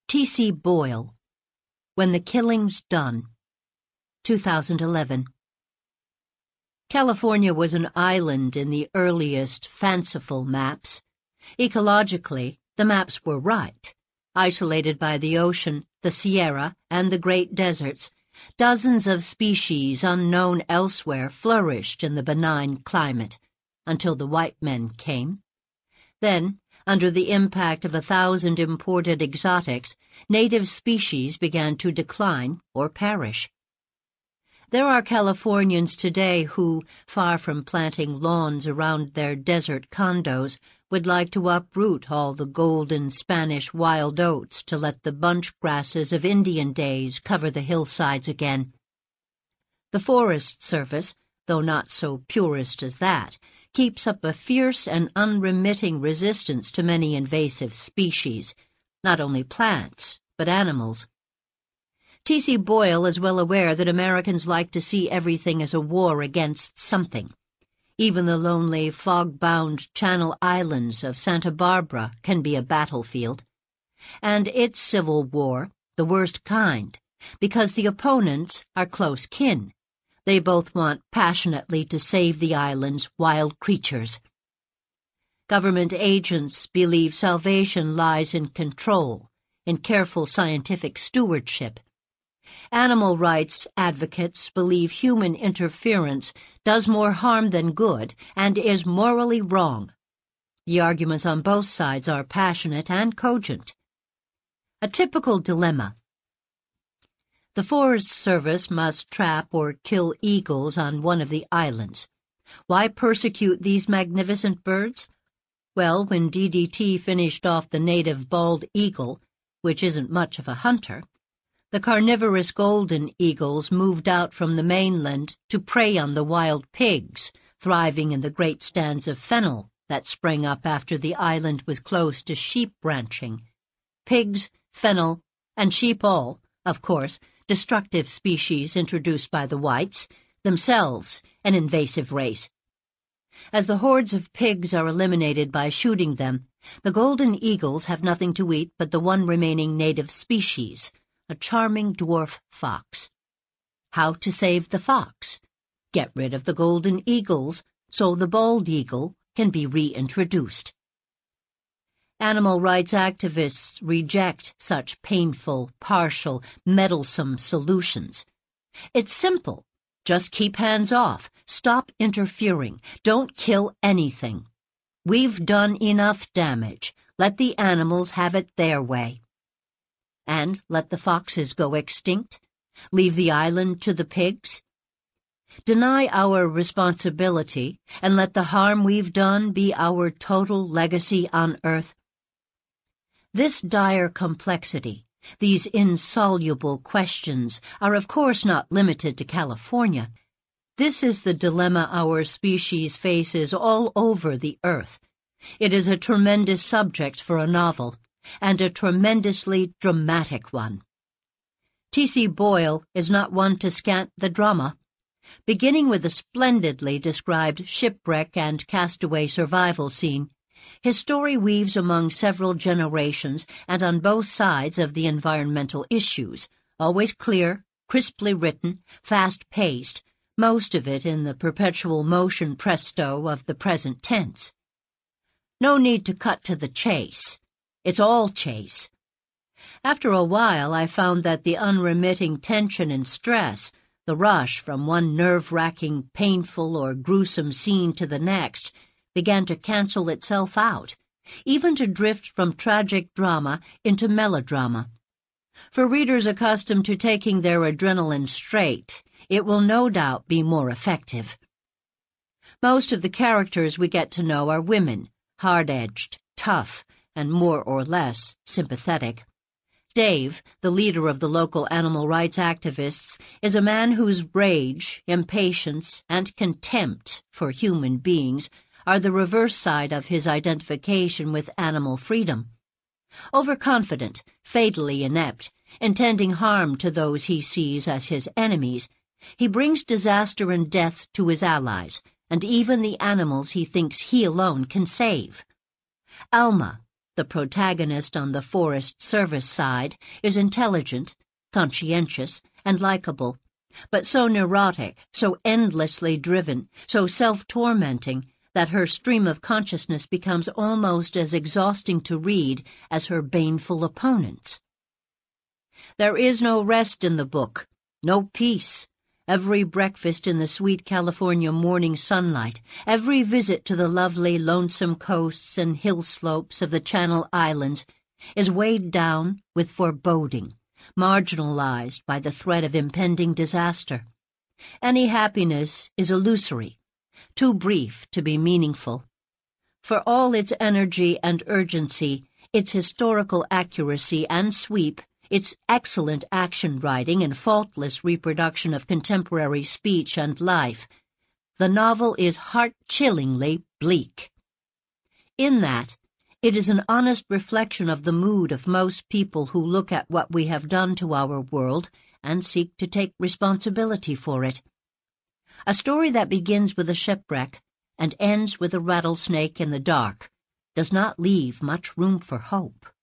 T.C. Boyle, When the Killing's Done, 2011. California was an island in the earliest fanciful maps. Ecologically, the maps were right. Isolated by the ocean, the Sierra, and the Great Deserts, dozens of species unknown elsewhere flourished in the benign climate, until the white men came. Then, under the impact of 1,000 imported exotics, native species began to decline or perish. There are Californians today who, far from planting lawns around their desert condos, would like to uproot all the golden Spanish wild oats to let the bunch grasses of Indian days cover the hillsides again. The Forest Service, though not so purist as that, keeps up a fierce and unremitting resistance to many invasive species, not only plants, but animals. T.C. Boyle is well aware that Americans like to see everything as a war against something. Even the lonely, fog-bound Channel Islands of Santa Barbara can be a battlefield. And it's civil war, the worst kind, because the opponents are close kin. They both want passionately to save the island's wild creatures. Government agents believe salvation lies in control, in careful scientific stewardship. Animal rights advocates believe human interference does more harm than good and is morally wrong. The arguments on both sides are passionate and cogent. A typical dilemma. The Forest Service must trap or kill eagles on one of the islands. Why persecute these magnificent birds? Well, when DDT finished off the native bald eagle, which isn't much of a hunter, the carnivorous golden eagles moved out from the mainland to prey on the wild pigs, thriving in the great stands of fennel that sprang up after the island was close to sheep ranching. Pigs, fennel, and sheep all, of course, destructive species introduced by the whites, themselves an invasive race. As the hordes of pigs are eliminated by shooting them, the golden eagles have nothing to eat but the one remaining native species, a charming dwarf fox. How to save the fox? Get rid of the golden eagles so the bald eagle can be reintroduced. Animal rights activists reject such painful, partial, meddlesome solutions. It's simple. Just keep hands off. Stop interfering. Don't kill anything. We've done enough damage. Let the animals have it their way. And let the foxes go extinct? Leave the island to the pigs? Deny our responsibility and let the harm we've done be our total legacy on Earth? This dire complexity, these insoluble questions, are of course not limited to California. This is the dilemma our species faces all over the Earth. It is a tremendous subject for a novel, and a tremendously dramatic one. T.C. Boyle is not one to scant the drama. Beginning with the splendidly described shipwreck and castaway survival scene, his story weaves among several generations and on both sides of the environmental issues, always clear, crisply written, fast-paced, most of it in the perpetual motion presto of the present tense. No need to cut to the chase. It's all chase. After a while, I found that the unremitting tension and stress, the rush from one nerve-wracking, painful, or gruesome scene to the next, began to cancel itself out, even to drift from tragic drama into melodrama. For readers accustomed to taking their adrenaline straight, it will no doubt be more effective. Most of the characters we get to know are women, hard-edged, tough, and more or less sympathetic. Dave, the leader of the local animal rights activists, is a man whose rage, impatience, and contempt for human beings are the reverse side of his identification with animal freedom. Overconfident, fatally inept, intending harm to those he sees as his enemies, he brings disaster and death to his allies, and even the animals he thinks he alone can save. Alma, The protagonist on the Forest Service side is intelligent, conscientious, and likable, but so neurotic, so endlessly driven, so self-tormenting, that her stream of consciousness becomes almost as exhausting to read as her baneful opponents. There is no rest in the book, no peace. Every breakfast in the sweet California morning sunlight, every visit to the lovely, lonesome coasts and hill slopes of the Channel Islands is weighed down with foreboding, marginalized by the threat of impending disaster. Any happiness is illusory, too brief to be meaningful. For all its energy and urgency, its historical accuracy and sweep, its excellent action writing and faultless reproduction of contemporary speech and life, the novel is heart-chillingly bleak. In that, it is an honest reflection of the mood of most people who look at what we have done to our world and seek to take responsibility for it. A story that begins with a shipwreck and ends with a rattlesnake in the dark does not leave much room for hope.